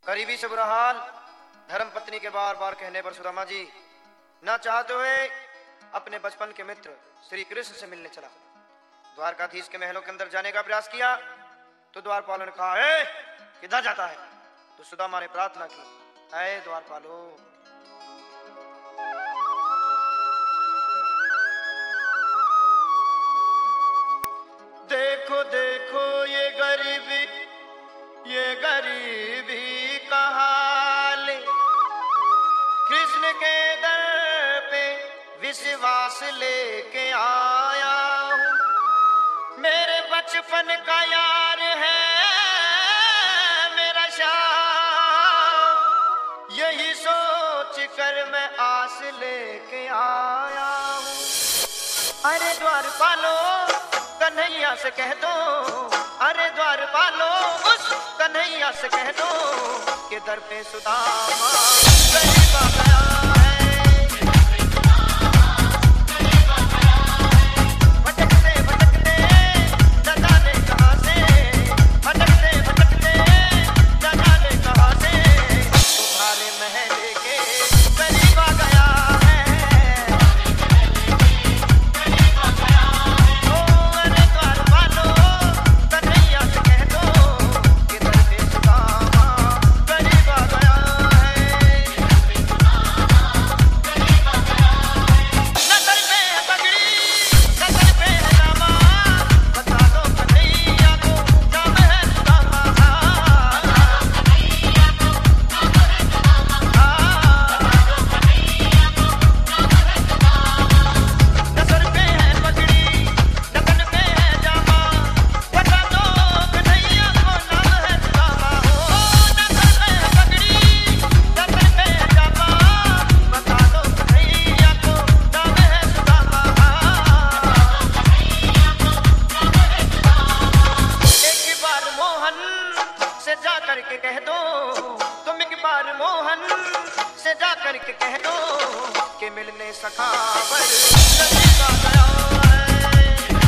करीबी से बुरा हाल धर्म पत्नी के बार बार कहने पर सुदामा जी न चाहते हुए अपने बचपन के मित्र श्री कृष्ण से मिलने चला। द्वारकाधीश के महलों के अंदर जाने का प्रयास किया तो द्वारपालों ने कहा, ए किधर जाता है? तो सुदामा ने प्रार्थना की, ऐ द्वारपालो, देखो देखो ये गरीबी का हाल, कृष्ण के दर पे विश्वास लेके आया हूँ। मेरे बचपन का यार है मेरा श्याम, यही सोच कर मैं आस लेके आया हूँ। अरे द्वारपालो कन्हैया से कह दो, अरे द्वारपालो उस कन्हैया से कह दो कि दर पे सुदामा गरीब आ गया है। भटकते भटकते न जाने कहां से, भटकते भटकते न जाने कहां से, तुम्हारे महल के करीब आ गया है। कह दो तुम एक बार मोहन से जा करके कह दो कि मिलने सखावर नजदीक आ गया है।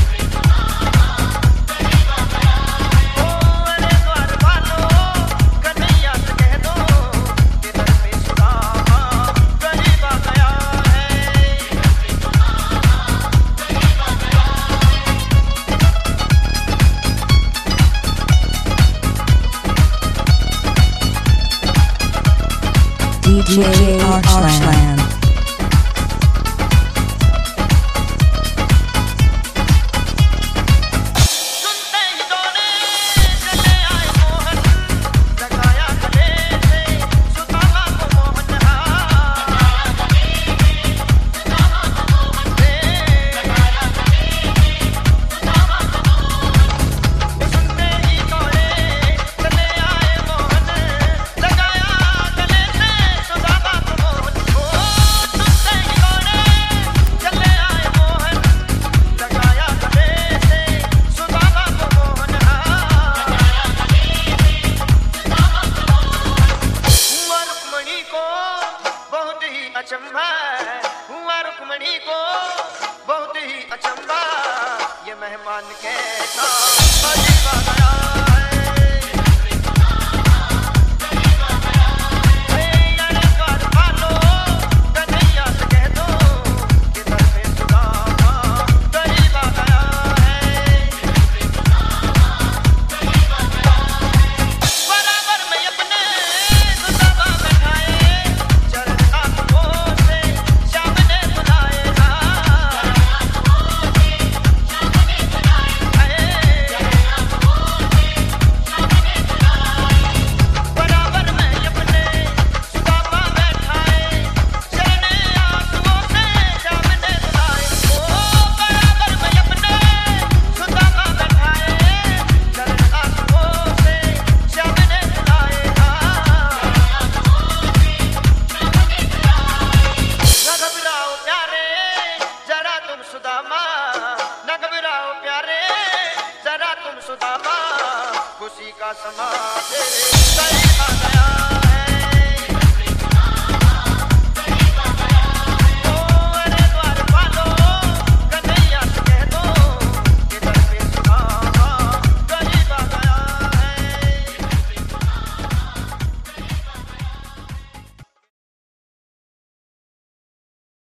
ओ अरे द्वारपालो कन्हैया से कह दो कि दर पे सुदामा गरीब आ गया है। DJ Arshland.